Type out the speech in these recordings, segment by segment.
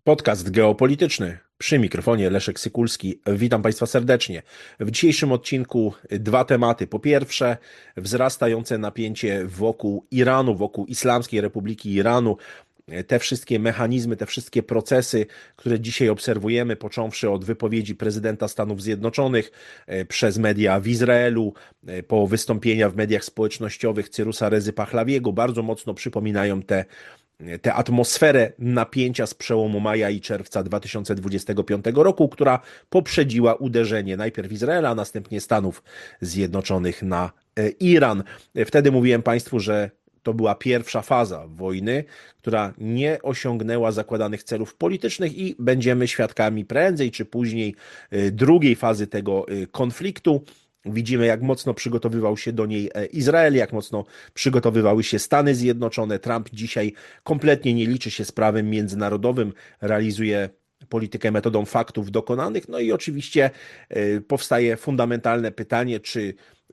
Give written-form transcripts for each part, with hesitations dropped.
Podcast geopolityczny. Przy mikrofonie Leszek Sykulski. Witam Państwa serdecznie. W dzisiejszym odcinku dwa tematy. Po pierwsze, wzrastające napięcie wokół Iranu, wokół Islamskiej Republiki Iranu. Te wszystkie mechanizmy, te wszystkie procesy, które dzisiaj obserwujemy, począwszy od wypowiedzi prezydenta Stanów Zjednoczonych, przez media w Izraelu, po wystąpienia w mediach społecznościowych Cyrusa Rezy Pahlawiego, bardzo mocno przypominają tę atmosferę napięcia z przełomu maja i czerwca 2025 roku, która poprzedziła uderzenie najpierw Izraela, a następnie Stanów Zjednoczonych na Iran. Wtedy mówiłem Państwu, że to była pierwsza faza wojny, która nie osiągnęła zakładanych celów politycznych i będziemy świadkami prędzej czy później drugiej fazy tego konfliktu. Widzimy, jak mocno przygotowywał się do niej Izrael, jak mocno przygotowywały się Stany Zjednoczone. Trump dzisiaj kompletnie nie liczy się z prawem międzynarodowym, realizuje politykę metodą faktów dokonanych. No i oczywiście powstaje fundamentalne pytanie, czy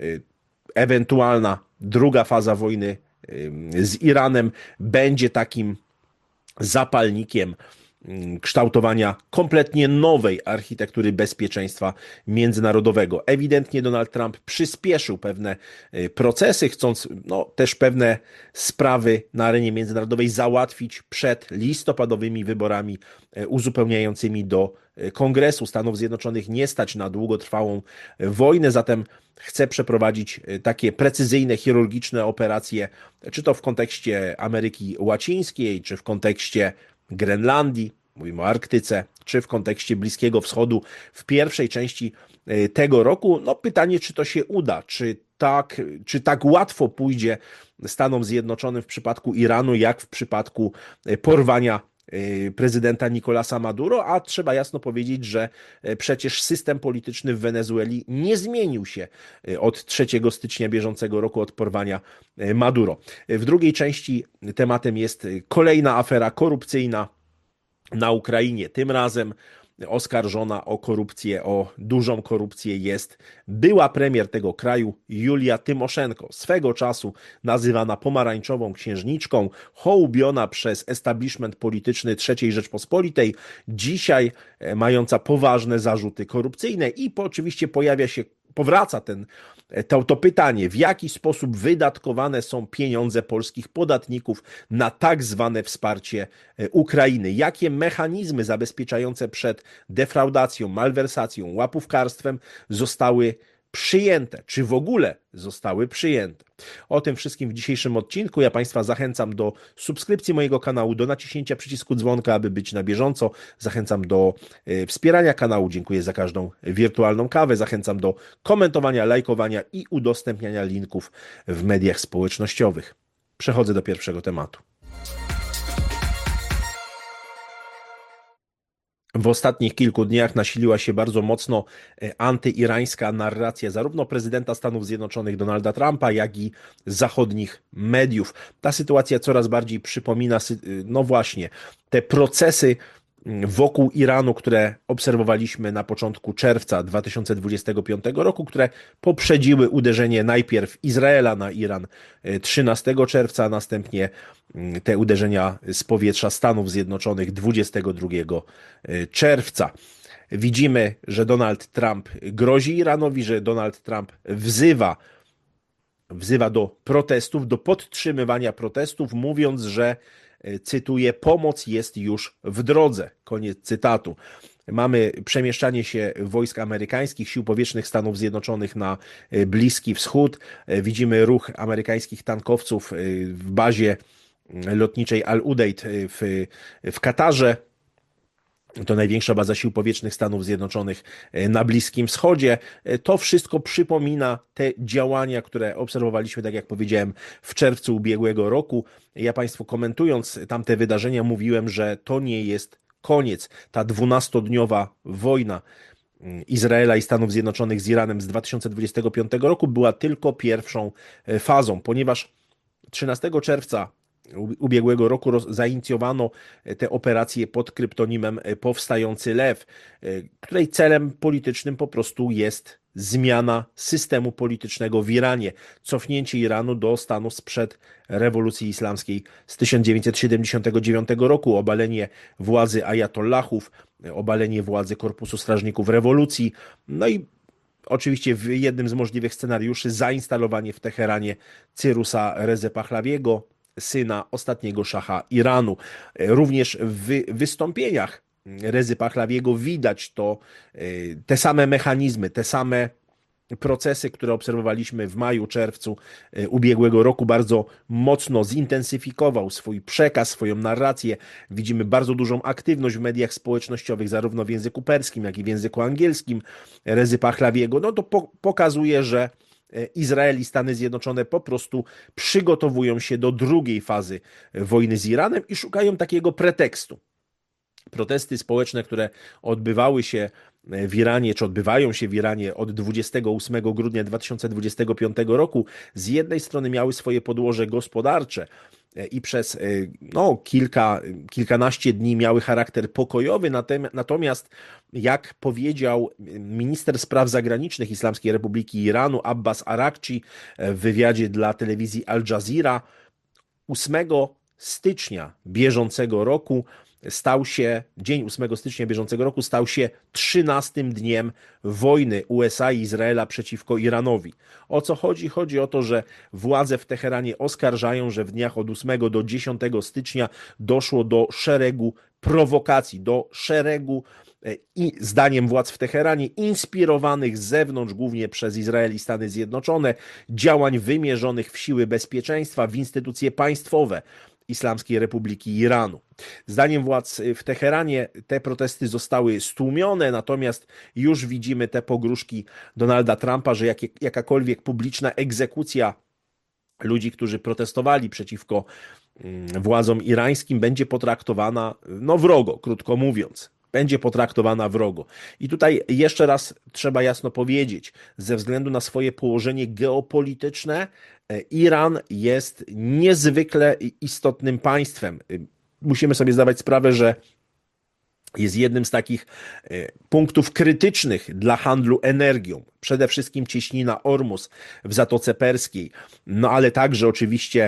ewentualna druga faza wojny z Iranem będzie takim zapalnikiem kształtowania kompletnie nowej architektury bezpieczeństwa międzynarodowego. Ewidentnie Donald Trump przyspieszył pewne procesy, chcąc też pewne sprawy na arenie międzynarodowej załatwić przed listopadowymi wyborami uzupełniającymi do Kongresu. Stanów Zjednoczonych nie stać na długotrwałą wojnę, zatem chce przeprowadzić takie precyzyjne, chirurgiczne operacje, czy to w kontekście Ameryki Łacińskiej, czy w kontekście Grenlandii, mówimy o Arktyce, czy w kontekście Bliskiego Wschodu w pierwszej części tego roku. Pytanie, czy to się uda, czy tak łatwo pójdzie Stanom Zjednoczonym w przypadku Iranu, jak w przypadku porwania prezydenta Nicolasa Maduro, a trzeba jasno powiedzieć, że przecież system polityczny w Wenezueli nie zmienił się od 3 stycznia bieżącego roku, od porwania Maduro. W drugiej części tematem jest kolejna afera korupcyjna na Ukrainie. Tym razem oskarżona o korupcję, o dużą korupcję jest była premier tego kraju Julia Tymoszenko, swego czasu nazywana pomarańczową księżniczką, hołubiona przez establishment polityczny III Rzeczpospolitej, dzisiaj mająca poważne zarzuty korupcyjne i oczywiście powraca to pytanie, w jaki sposób wydatkowane są pieniądze polskich podatników na tak zwane wsparcie Ukrainy. Jakie mechanizmy zabezpieczające przed defraudacją, malwersacją, łapówkarstwem zostały przyjęte, czy w ogóle zostały przyjęte. O tym wszystkim w dzisiejszym odcinku. Ja Państwa zachęcam do subskrypcji mojego kanału, do naciśnięcia przycisku dzwonka, aby być na bieżąco. Zachęcam do wspierania kanału. Dziękuję za każdą wirtualną kawę. Zachęcam do komentowania, lajkowania i udostępniania linków w mediach społecznościowych. Przechodzę do pierwszego tematu. W ostatnich kilku dniach nasiliła się bardzo mocno antyirańska narracja zarówno prezydenta Stanów Zjednoczonych Donalda Trumpa, jak i zachodnich mediów. Ta sytuacja coraz bardziej przypomina, właśnie, te procesy wokół Iranu, które obserwowaliśmy na początku czerwca 2025 roku, które poprzedziły uderzenie najpierw Izraela na Iran 13 czerwca, a następnie te uderzenia z powietrza Stanów Zjednoczonych 22 czerwca. Widzimy, że Donald Trump grozi Iranowi, że Donald Trump wzywa do protestów, do podtrzymywania protestów, mówiąc, że, cytuję, pomoc jest już w drodze. Koniec cytatu. Mamy przemieszczanie się wojsk amerykańskich, sił powietrznych Stanów Zjednoczonych na Bliski Wschód. Widzimy ruch amerykańskich tankowców w bazie lotniczej Al-Udeid w Katarze. To największa baza sił powietrznych Stanów Zjednoczonych na Bliskim Wschodzie. To wszystko przypomina te działania, które obserwowaliśmy, tak jak powiedziałem, w czerwcu ubiegłego roku. Ja Państwu, komentując tamte wydarzenia, mówiłem, że to nie jest koniec. Ta 12-dniowa wojna Izraela i Stanów Zjednoczonych z Iranem z 2025 roku była tylko pierwszą fazą, ponieważ 13 czerwca ubiegłego roku zainicjowano tę operację pod kryptonimem Powstający Lew, której celem politycznym po prostu jest zmiana systemu politycznego w Iranie, cofnięcie Iranu do stanów sprzed rewolucji islamskiej z 1979 roku, obalenie władzy ajatollahów, obalenie władzy Korpusu Strażników Rewolucji, no i oczywiście w jednym z możliwych scenariuszy zainstalowanie w Teheranie Cyrusa Rezy Pahlawiego, syna ostatniego szacha Iranu. Również w wystąpieniach Rezy Pahlawiego widać te same mechanizmy, te same procesy, które obserwowaliśmy w maju, czerwcu ubiegłego roku. Bardzo mocno zintensyfikował swój przekaz, swoją narrację. Widzimy bardzo dużą aktywność w mediach społecznościowych, zarówno w języku perskim, jak i w języku angielskim Rezy Pahlawiego. No to pokazuje, że Izrael i Stany Zjednoczone po prostu przygotowują się do drugiej fazy wojny z Iranem i szukają takiego pretekstu. Protesty społeczne, które odbywały się w Iranie, czy odbywają się w Iranie od 28 grudnia 2025 roku, z jednej strony miały swoje podłoże gospodarcze i przez kilkanaście dni miały charakter pokojowy, natomiast jak powiedział minister spraw zagranicznych Islamskiej Republiki Iranu Abbas Arakci w wywiadzie dla telewizji Al Jazeera, 8 stycznia bieżącego roku dzień 8 stycznia bieżącego roku stał się 13 dniem wojny USA i Izraela przeciwko Iranowi. O co chodzi? Chodzi o to, że władze w Teheranie oskarżają, że w dniach od 8 do 10 stycznia doszło do szeregu prowokacji, do szeregu i zdaniem władz w Teheranie inspirowanych z zewnątrz, głównie przez Izrael i Stany Zjednoczone, działań wymierzonych w siły bezpieczeństwa, w instytucje państwowe Islamskiej Republiki Iranu. Zdaniem władz w Teheranie te protesty zostały stłumione, natomiast już widzimy te pogróżki Donalda Trumpa, że jakakolwiek publiczna egzekucja ludzi, którzy protestowali przeciwko władzom irańskim, będzie potraktowana wrogo, krótko mówiąc. Będzie potraktowana wrogo. I tutaj jeszcze raz trzeba jasno powiedzieć, ze względu na swoje położenie geopolityczne, Iran jest niezwykle istotnym państwem. Musimy sobie zdawać sprawę, że jest jednym z takich punktów krytycznych dla handlu energią. Przede wszystkim cieśnina Ormus w Zatoce Perskiej, ale także oczywiście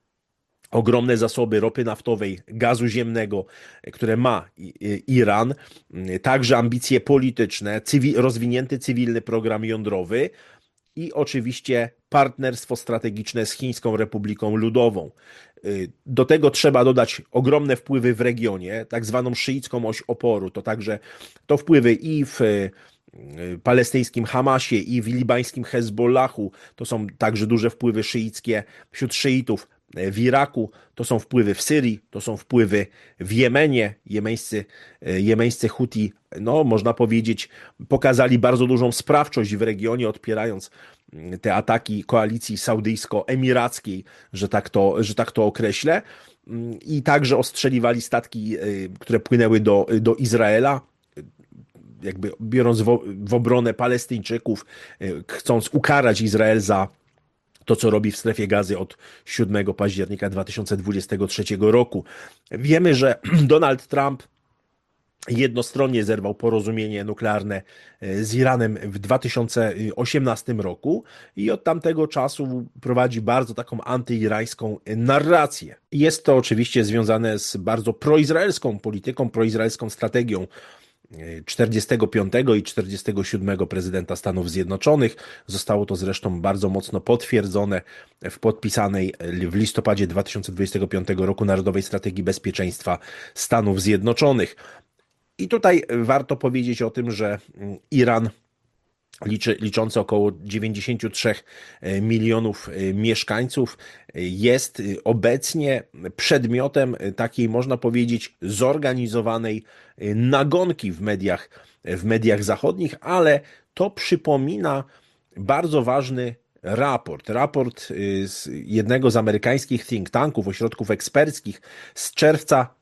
ogromne zasoby ropy naftowej, gazu ziemnego, które ma Iran, także ambicje polityczne, rozwinięty cywilny program jądrowy i oczywiście partnerstwo strategiczne z Chińską Republiką Ludową. Do tego trzeba dodać ogromne wpływy w regionie, tak zwaną szyicką oś oporu, to wpływy i w palestyńskim Hamasie i w libańskim Hezbollahu, to są także duże wpływy szyickie wśród szyitów w Iraku, to są wpływy w Syrii, to są wpływy w Jemenie. Jemeńscy Huti, można powiedzieć, pokazali bardzo dużą sprawczość w regionie, odpierając te ataki koalicji saudyjsko-emirackiej, że tak to określę. I także ostrzeliwali statki, które płynęły do Izraela, jakby biorąc w obronę Palestyńczyków, chcąc ukarać Izrael za to, co robi w strefie Gazy od 7 października 2023 roku. Wiemy, że Donald Trump jednostronnie zerwał porozumienie nuklearne z Iranem w 2018 roku i od tamtego czasu prowadzi bardzo taką antyirańską narrację. Jest to oczywiście związane z bardzo proizraelską polityką, proizraelską strategią 45 i 47 prezydenta Stanów Zjednoczonych. Zostało to zresztą bardzo mocno potwierdzone w podpisanej w listopadzie 2025 roku Narodowej Strategii Bezpieczeństwa Stanów Zjednoczonych. I tutaj warto powiedzieć o tym, że Iran, liczący około 93 milionów mieszkańców, jest obecnie przedmiotem takiej, można powiedzieć, zorganizowanej nagonki w mediach zachodnich, ale to przypomina bardzo ważny raport z jednego z amerykańskich think tanków, ośrodków eksperckich z czerwca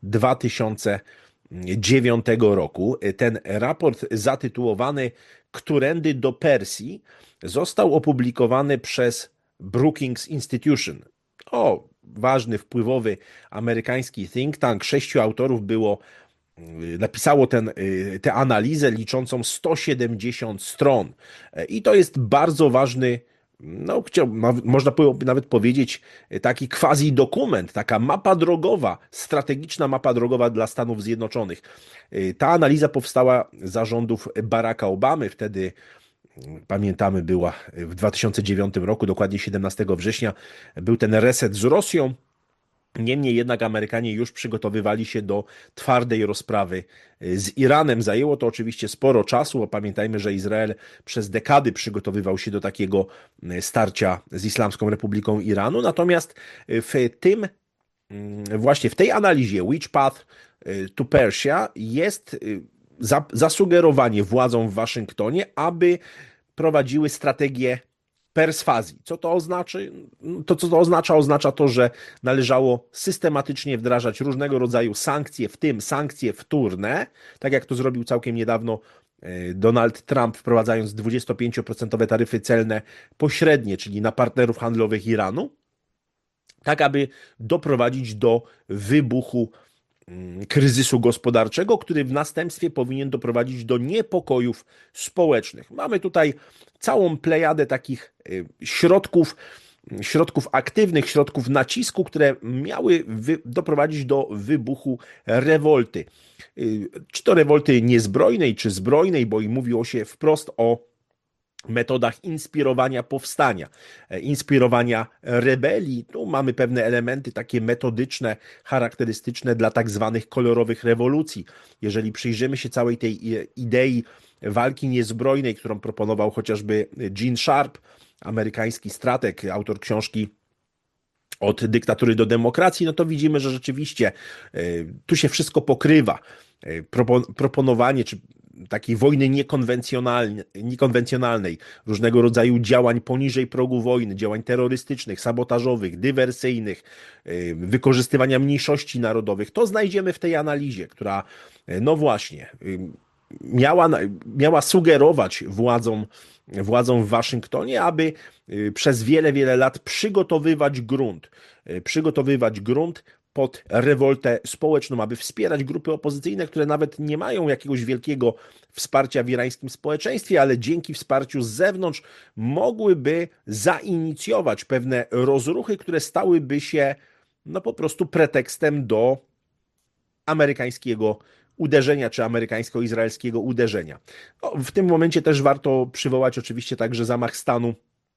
2009 roku. Ten raport zatytułowany Którędy do Persji został opublikowany przez Brookings Institution. Ważny, wpływowy amerykański think tank. 6 autorów było napisało tę analizę liczącą 170 stron. I to jest bardzo ważny, no, można nawet powiedzieć, taki quasi dokument, taka mapa drogowa, strategiczna mapa drogowa dla Stanów Zjednoczonych. Ta analiza powstała za rządów Baracka Obamy, wtedy pamiętamy, była w 2009 roku, dokładnie 17 września, był ten reset z Rosją. Niemniej jednak Amerykanie już przygotowywali się do twardej rozprawy z Iranem. Zajęło to oczywiście sporo czasu, bo pamiętajmy, że Izrael przez dekady przygotowywał się do takiego starcia z Islamską Republiką Iranu. Natomiast właśnie w tej analizie Which Path to Persia jest zasugerowanie władzom w Waszyngtonie, aby prowadziły strategię perswazji. Co to oznacza? Co to oznacza? Oznacza to, że należało systematycznie wdrażać różnego rodzaju sankcje, w tym sankcje wtórne, tak jak to zrobił całkiem niedawno Donald Trump, wprowadzając 25% taryfy celne pośrednie, czyli na partnerów handlowych Iranu, tak aby doprowadzić do wybuchu kryzysu gospodarczego, który w następstwie powinien doprowadzić do niepokojów społecznych. Mamy tutaj całą plejadę takich środków aktywnych, środków nacisku, które miały doprowadzić do wybuchu rewolty. Czy to rewolty niezbrojnej, czy zbrojnej, bo i mówiło się wprost o metodach inspirowania powstania, inspirowania rebelii. Tu mamy pewne elementy takie metodyczne, charakterystyczne dla tak zwanych kolorowych rewolucji. Jeżeli przyjrzymy się całej tej idei walki niezbrojnej, którą proponował chociażby Gene Sharp, amerykański strateg, autor książki Od dyktatury do demokracji, no to widzimy, że rzeczywiście tu się wszystko pokrywa. Proponowanie czy takiej wojny niekonwencjonalnej, różnego rodzaju działań poniżej progu wojny, działań terrorystycznych, sabotażowych, dywersyjnych, wykorzystywania mniejszości narodowych, to znajdziemy w tej analizie, która, no właśnie, miała sugerować władzom w Waszyngtonie, aby przez wiele, wiele lat przygotowywać grunt pod rewoltę społeczną, aby wspierać grupy opozycyjne, które nawet nie mają jakiegoś wielkiego wsparcia w irańskim społeczeństwie, ale dzięki wsparciu z zewnątrz mogłyby zainicjować pewne rozruchy, które stałyby się no po prostu pretekstem do amerykańskiego uderzenia, czy amerykańsko-izraelskiego uderzenia. No, w tym momencie też warto przywołać oczywiście także zamach stanu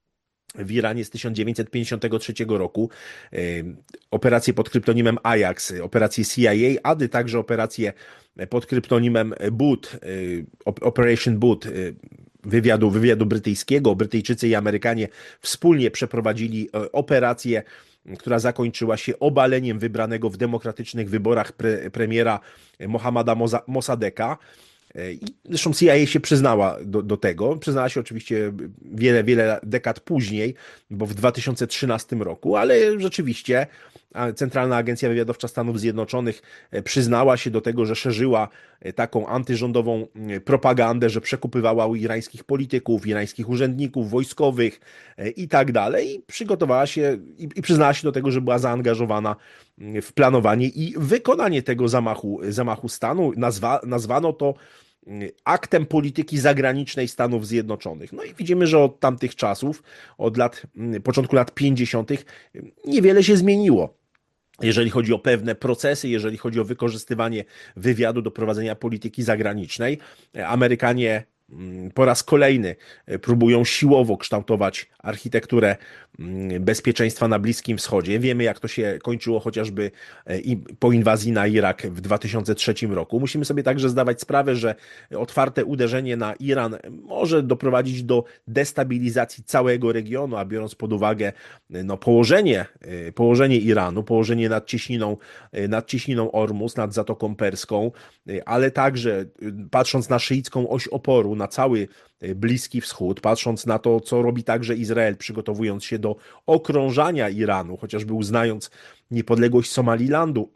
w Iranie z 1953 roku, operacje pod kryptonimem Ajax, operacje CIA, ale także operacje pod kryptonimem Boot, Operation Boot, wywiadu brytyjskiego. Brytyjczycy i Amerykanie wspólnie przeprowadzili operację, która zakończyła się obaleniem wybranego w demokratycznych wyborach premiera Mohammada Mossadegha. I zresztą CIA się przyznała do tego. Przyznała się oczywiście wiele, wiele dekad później, bo w 2013 roku, ale rzeczywiście Centralna Agencja Wywiadowcza Stanów Zjednoczonych przyznała się do tego, że szerzyła taką antyrządową propagandę, że przekupywała u irańskich polityków, irańskich urzędników, wojskowych i tak dalej. I przygotowała się i przyznała się do tego, że była zaangażowana w planowanie i wykonanie tego zamachu stanu. Nazwano to aktem polityki zagranicznej Stanów Zjednoczonych. No i widzimy, że od tamtych czasów, początku lat 50., niewiele się zmieniło. Jeżeli chodzi o pewne procesy, jeżeli chodzi o wykorzystywanie wywiadu do prowadzenia polityki zagranicznej, Amerykanie po raz kolejny próbują siłowo kształtować architekturę bezpieczeństwa na Bliskim Wschodzie. Wiemy, jak to się kończyło chociażby po inwazji na Irak w 2003 roku. Musimy sobie także zdawać sprawę, że otwarte uderzenie na Iran może doprowadzić do destabilizacji całego regionu, a biorąc pod uwagę no, położenie Iranu, położenie nad cieśniną Ormus, nad Zatoką Perską, ale także patrząc na szyicką oś oporu, na cały Bliski Wschód, patrząc na to, co robi także Izrael, przygotowując się do okrążania Iranu, chociażby uznając niepodległość Somalilandu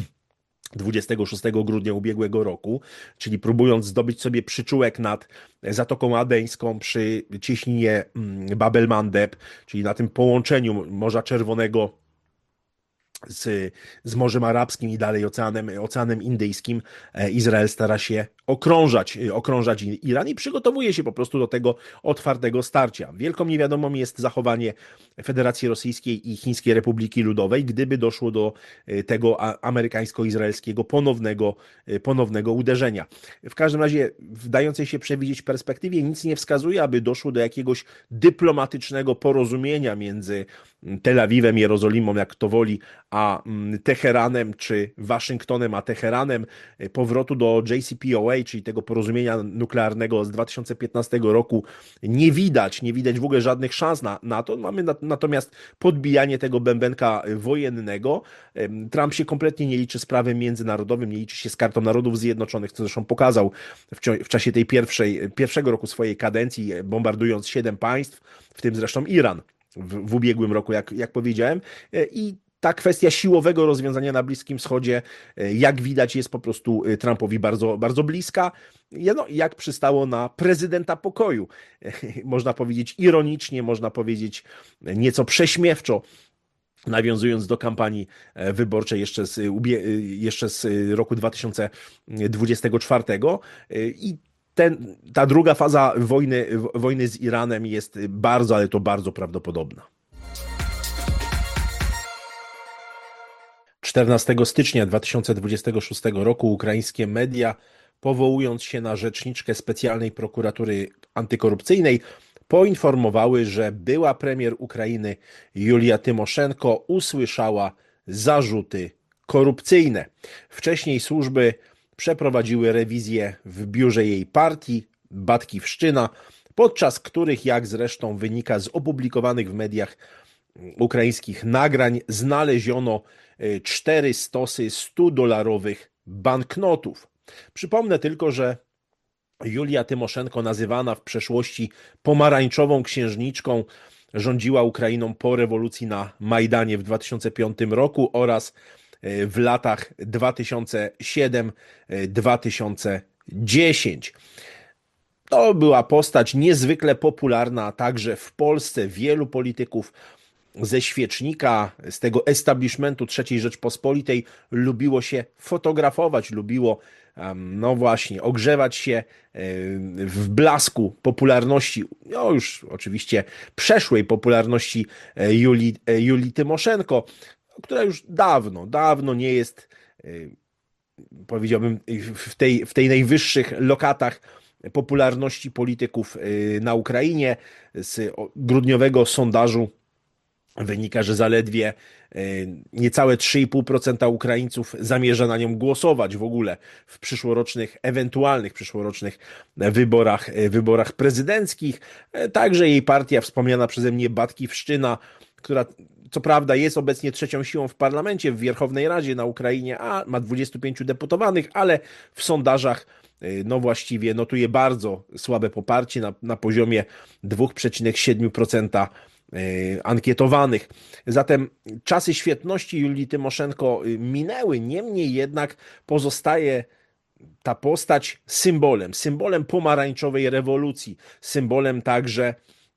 26 grudnia ubiegłego roku, czyli próbując zdobyć sobie przyczółek nad Zatoką Adeńską przy cieśninie Bab el Mandeb, czyli na tym połączeniu Morza Czerwonego z Morzem Arabskim i dalej Oceanem Indyjskim. Izrael stara się okrążać Iran i przygotowuje się po prostu do tego otwartego starcia. Wielką niewiadomą jest zachowanie Federacji Rosyjskiej i Chińskiej Republiki Ludowej, gdyby doszło do tego amerykańsko-izraelskiego ponownego uderzenia. W każdym razie w dającej się przewidzieć perspektywie nic nie wskazuje, aby doszło do jakiegoś dyplomatycznego porozumienia między Tel Awiwem, Jerozolimą, jak to woli, a Teheranem, czy Waszyngtonem, a Teheranem, powrotu do JCPOA, czyli tego porozumienia nuklearnego z 2015 roku, nie widać w ogóle żadnych szans na to. Mamy natomiast podbijanie tego bębenka wojennego. Trump się kompletnie nie liczy z prawem międzynarodowym, nie liczy się z Kartą Narodów Zjednoczonych, co zresztą pokazał w czasie tej pierwszego roku swojej kadencji, bombardując 7 państw, w tym zresztą Iran w ubiegłym roku, jak powiedziałem. I ta kwestia siłowego rozwiązania na Bliskim Wschodzie, jak widać, jest po prostu Trumpowi bardzo, bardzo bliska. No, jak przystało na prezydenta pokoju. Można powiedzieć ironicznie, można powiedzieć nieco prześmiewczo, nawiązując do kampanii wyborczej jeszcze z roku 2024. I ta druga faza wojny z Iranem jest bardzo, ale to bardzo prawdopodobna. 14 stycznia 2026 roku ukraińskie media, powołując się na rzeczniczkę specjalnej prokuratury antykorupcyjnej, poinformowały, że była premier Ukrainy Julia Tymoszenko usłyszała zarzuty korupcyjne. Wcześniej służby przeprowadziły rewizję w biurze jej partii, Batkivszczyna, podczas których, jak zresztą wynika z opublikowanych w mediach ukraińskich nagrań, znaleziono 4 stosy $100 banknotów. Przypomnę tylko, że Julia Tymoszenko, nazywana w przeszłości pomarańczową księżniczką, rządziła Ukrainą po rewolucji na Majdanie w 2005 roku oraz w latach 2007-2010. To była postać niezwykle popularna także w Polsce. Wielu polityków ze świecznika, z tego establishmentu III Rzeczpospolitej lubiło się fotografować, lubiło, no właśnie, ogrzewać się w blasku popularności, no już oczywiście przeszłej popularności Julii Tymoszenko, która już dawno nie jest, powiedziałbym, w tej najwyższych lokatach popularności polityków na Ukrainie. Z grudniowego sondażu wynika, że zaledwie niecałe 3,5% Ukraińców zamierza na nią głosować w ogóle w ewentualnych przyszłorocznych wyborach prezydenckich. Także jej partia, wspomniana przeze mnie Batkivszczyna, która co prawda jest obecnie trzecią siłą w parlamencie, w Wierchownej Radzie na Ukrainie, a ma 25 deputowanych, ale w sondażach no właściwie notuje bardzo słabe poparcie na poziomie 2,7% ankietowanych. Zatem czasy świetności Julii Tymoszenko minęły, niemniej jednak pozostaje ta postać symbolem pomarańczowej rewolucji, symbolem także,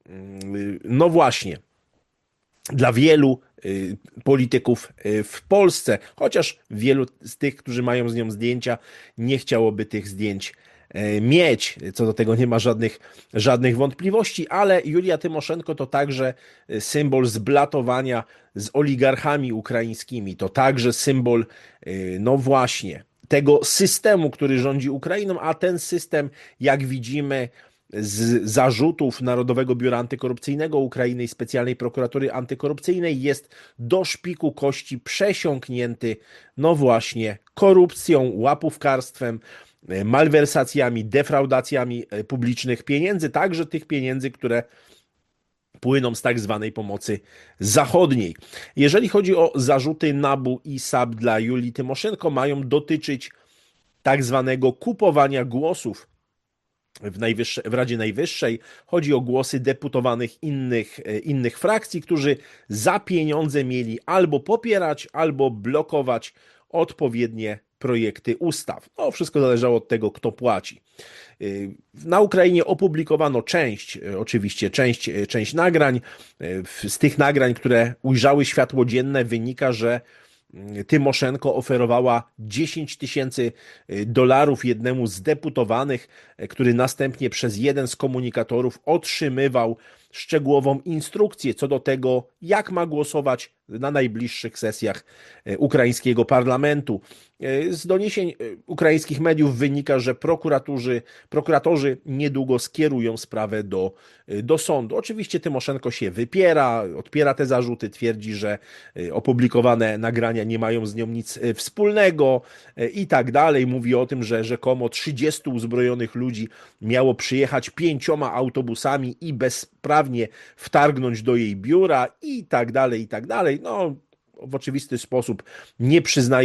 no właśnie, dla wielu polityków w Polsce, chociaż wielu z tych, którzy mają z nią zdjęcia, nie chciałoby tych zdjęć mieć. Co do tego nie ma żadnych wątpliwości, ale Julia Tymoszenko to także symbol zblatowania z oligarchami ukraińskimi. To także symbol, no właśnie, tego systemu, który rządzi Ukrainą, a ten system, jak widzimy z zarzutów Narodowego Biura Antykorupcyjnego Ukrainy i Specjalnej Prokuratury Antykorupcyjnej, jest do szpiku kości przesiąknięty, no właśnie, korupcją, łapówkarstwem, malwersacjami, defraudacjami publicznych pieniędzy, także tych pieniędzy, które płyną z tak zwanej pomocy zachodniej. Jeżeli chodzi o zarzuty NABU i SAP dla Julii Tymoszenko, mają dotyczyć tak zwanego kupowania głosów w Radzie Najwyższej. Chodzi o głosy deputowanych innych frakcji, którzy za pieniądze mieli albo popierać, albo blokować odpowiednie projekty ustaw. No, wszystko zależało od tego, kto płaci. Na Ukrainie opublikowano część nagrań. Z tych nagrań, które ujrzały światło dzienne, wynika, że Tymoszenko oferowała $10,000 jednemu z deputowanych, który następnie przez jeden z komunikatorów otrzymywał szczegółową instrukcję co do tego, jak ma głosować na najbliższych sesjach ukraińskiego parlamentu. Z doniesień ukraińskich mediów wynika, że prokuratorzy niedługo skierują sprawę do sądu. Oczywiście Tymoszenko się wypiera, odpiera te zarzuty, twierdzi, że opublikowane nagrania nie mają z nią nic wspólnego i tak dalej. Mówi o tym, że rzekomo 30 uzbrojonych ludzi miało przyjechać 5 autobusami i bezprawnie wtargnąć do jej biura i tak dalej, i tak dalej. No, w oczywisty sposób nie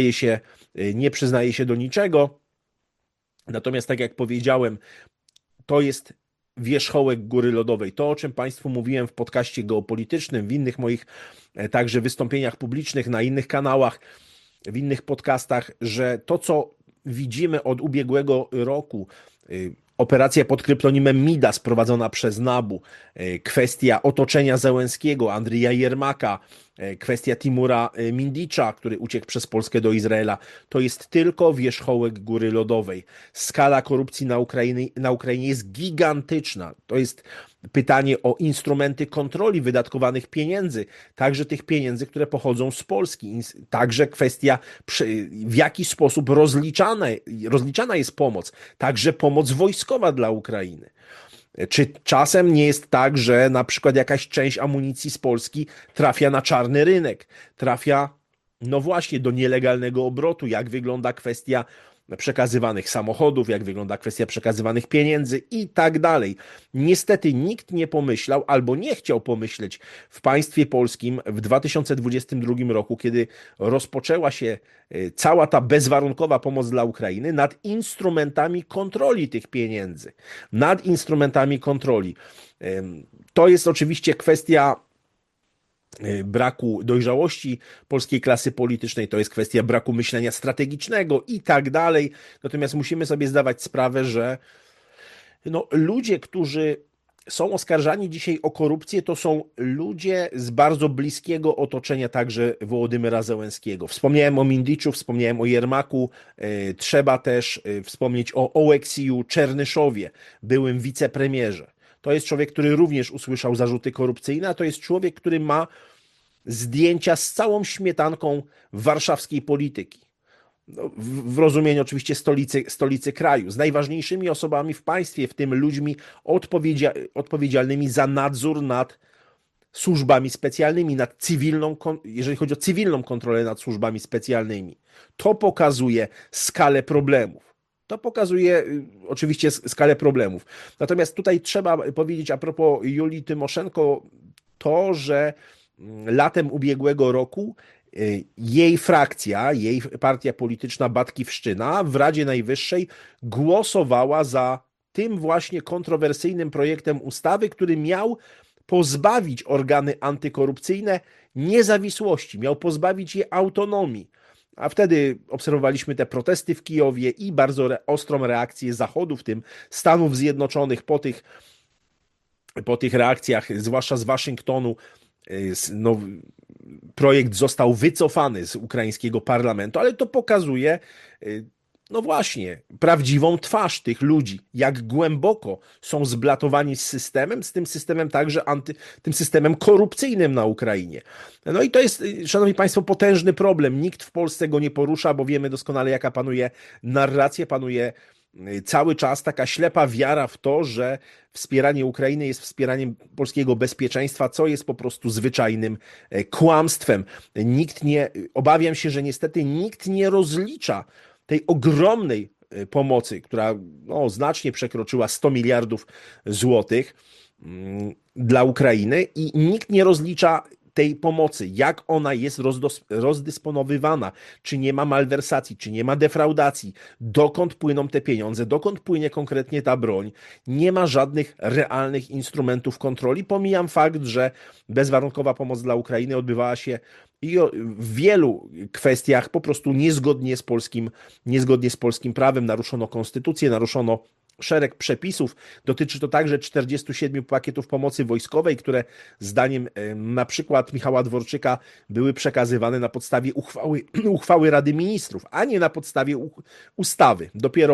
przyznaje się do niczego. Natomiast, tak jak powiedziałem, to jest wierzchołek góry lodowej. To, o czym Państwu mówiłem w podcaście geopolitycznym, w innych moich także wystąpieniach publicznych, na innych kanałach, w innych podcastach, że to, co widzimy od ubiegłego roku, operacja pod kryptonimem Midas prowadzona przez NABU, kwestia otoczenia Zełenskiego, Andrija Jermaka, kwestia Timura Mindicza, który uciekł przez Polskę do Izraela, to jest tylko wierzchołek góry lodowej. Skala korupcji na Ukrainie jest gigantyczna. To jest pytanie o instrumenty kontroli wydatkowanych pieniędzy, także tych pieniędzy, które pochodzą z Polski. Także kwestia, w jaki sposób rozliczana jest pomoc, także pomoc wojskowa dla Ukrainy. Czy czasem nie jest tak, że na przykład jakaś część amunicji z Polski trafia na czarny rynek, trafia, no właśnie, do nielegalnego obrotu? Jak wygląda kwestia przekazywanych samochodów, jak wygląda kwestia przekazywanych pieniędzy i tak dalej. Niestety nikt nie pomyślał albo nie chciał pomyśleć w państwie polskim w 2022 roku, kiedy rozpoczęła się cała ta bezwarunkowa pomoc dla Ukrainy, nad instrumentami kontroli tych pieniędzy. Nad instrumentami kontroli. To jest oczywiście kwestia braku dojrzałości polskiej klasy politycznej, to jest kwestia braku myślenia strategicznego i tak dalej. Natomiast musimy sobie zdawać sprawę, że ludzie, którzy są oskarżani dzisiaj o korupcję, to są ludzie z bardzo bliskiego otoczenia także Wołodymyra Zełenskiego. Wspomniałem o Mindiczu, wspomniałem o Jermaku, trzeba też wspomnieć o Oleksiju Czernyszowie, byłym wicepremierze. To jest człowiek, który również usłyszał zarzuty korupcyjne, a to jest człowiek, który ma zdjęcia z całą śmietanką warszawskiej polityki. W rozumieniu oczywiście stolicy kraju, z najważniejszymi osobami w państwie, w tym ludźmi odpowiedzialnymi za nadzór nad służbami specjalnymi, jeżeli chodzi o cywilną kontrolę nad służbami specjalnymi. To pokazuje skalę problemów. To pokazuje oczywiście skalę problemów. Natomiast tutaj trzeba powiedzieć a propos Julii Tymoszenko to, że latem ubiegłego roku jej frakcja, jej partia polityczna Batkiwszczyna w Radzie Najwyższej głosowała za tym właśnie kontrowersyjnym projektem ustawy, który miał pozbawić organy antykorupcyjne niezawisłości, miał pozbawić je autonomii. A wtedy obserwowaliśmy te protesty w Kijowie i bardzo ostrą reakcję Zachodu, w tym Stanów Zjednoczonych po tych reakcjach, zwłaszcza z Waszyngtonu. Projekt został wycofany z ukraińskiego parlamentu, ale to pokazuje, no właśnie, prawdziwą twarz tych ludzi, jak głęboko są zblatowani z tym systemem także tym systemem korupcyjnym na Ukrainie. No i to jest, szanowni państwo, potężny problem. Nikt w Polsce go nie porusza, bo wiemy doskonale, jaka panuje narracja, panuje cały czas taka ślepa wiara w to, że wspieranie Ukrainy jest wspieraniem polskiego bezpieczeństwa, co jest po prostu zwyczajnym kłamstwem. Obawiam się, że niestety nikt nie rozlicza tej ogromnej pomocy, która znacznie przekroczyła 100 miliardów złotych dla Ukrainy i nikt nie rozlicza tej pomocy, jak ona jest rozdysponowywana, czy nie ma malwersacji, czy nie ma defraudacji, dokąd płyną te pieniądze, dokąd płynie konkretnie ta broń. Nie ma żadnych realnych instrumentów kontroli. Pomijam fakt, że bezwarunkowa pomoc dla Ukrainy odbywała się i w wielu kwestiach po prostu niezgodnie z polskim prawem. Naruszono konstytucję, naruszono szereg przepisów. Dotyczy to także 47 pakietów pomocy wojskowej, które zdaniem na przykład Michała Dworczyka były przekazywane na podstawie uchwały Rady Ministrów, a nie na podstawie ustawy.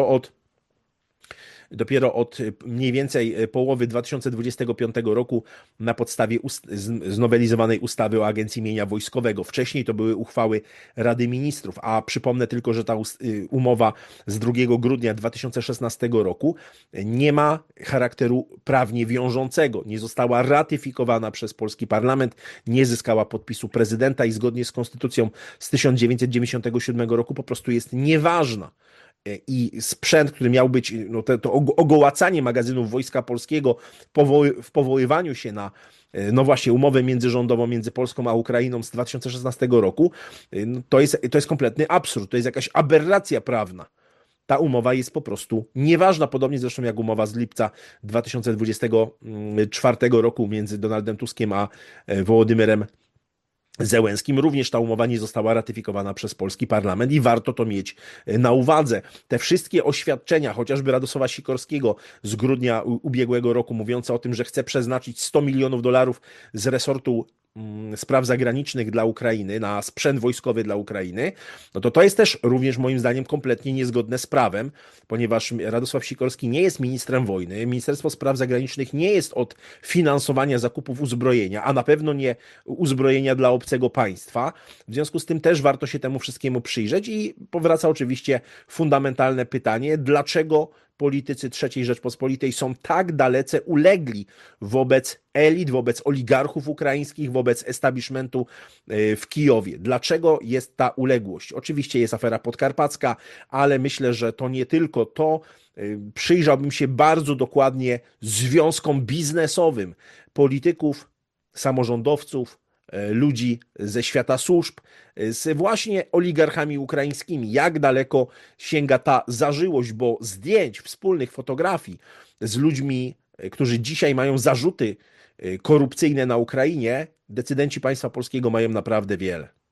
Dopiero od mniej więcej połowy 2025 roku na podstawie znowelizowanej ustawy o Agencji Mienia Wojskowego. Wcześniej to były uchwały Rady Ministrów, a przypomnę tylko, że ta umowa z 2 grudnia 2016 roku nie ma charakteru prawnie wiążącego. Nie została ratyfikowana przez polski parlament, nie zyskała podpisu prezydenta i zgodnie z konstytucją z 1997 roku po prostu jest nieważna. I sprzęt, który miał być, no to ogołacanie magazynów Wojska Polskiego w powoływaniu się na, no właśnie, umowę międzyrządową między Polską a Ukrainą z 2016 roku, to jest kompletny absurd, to jest jakaś aberracja prawna. Ta umowa jest po prostu nieważna, podobnie zresztą jak umowa z lipca 2024 roku między Donaldem Tuskiem a Wołodymyrem Zełenskim. Również ta umowa nie została ratyfikowana przez polski parlament i warto to mieć na uwadze. Te wszystkie oświadczenia, chociażby Radosława Sikorskiego z grudnia ubiegłego roku, mówiące o tym, że chce przeznaczyć $100 milionów z resortu spraw zagranicznych dla Ukrainy, na sprzęt wojskowy dla Ukrainy, no to jest też również moim zdaniem kompletnie niezgodne z prawem, ponieważ Radosław Sikorski nie jest ministrem wojny, Ministerstwo Spraw Zagranicznych nie jest od finansowania zakupów uzbrojenia, a na pewno nie uzbrojenia dla obcego państwa. W związku z tym też warto się temu wszystkiemu przyjrzeć i powraca oczywiście fundamentalne pytanie, dlaczego politycy III Rzeczpospolitej są tak dalece ulegli wobec elit, wobec oligarchów ukraińskich, wobec establishmentu w Kijowie. Dlaczego jest ta uległość? Oczywiście jest afera podkarpacka, ale myślę, że to nie tylko to. Przyjrzałbym się bardzo dokładnie związkom biznesowym polityków, samorządowców, ludzi ze świata służb, z właśnie oligarchami ukraińskimi. Jak daleko sięga ta zażyłość, bo zdjęć, wspólnych fotografii z ludźmi, którzy dzisiaj mają zarzuty korupcyjne na Ukrainie, decydenci państwa polskiego mają naprawdę wiele.